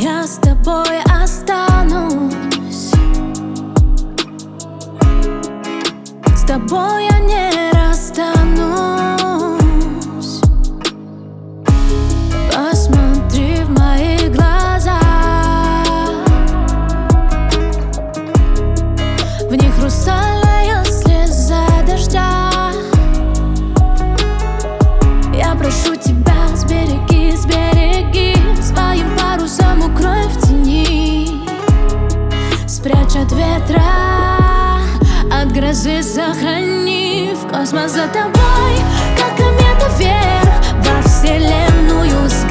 Я с тобой останусь, с тобой я не расстанусь. Посмотри в мои глаза, в них хрустальная слеза дождя. Я прошу тебя, сбереги, сбереги, своим парусом укрой в тени. Спрячь от ветра, от грозы сохрани. В космос за тобой, как комета вверх, во вселенную.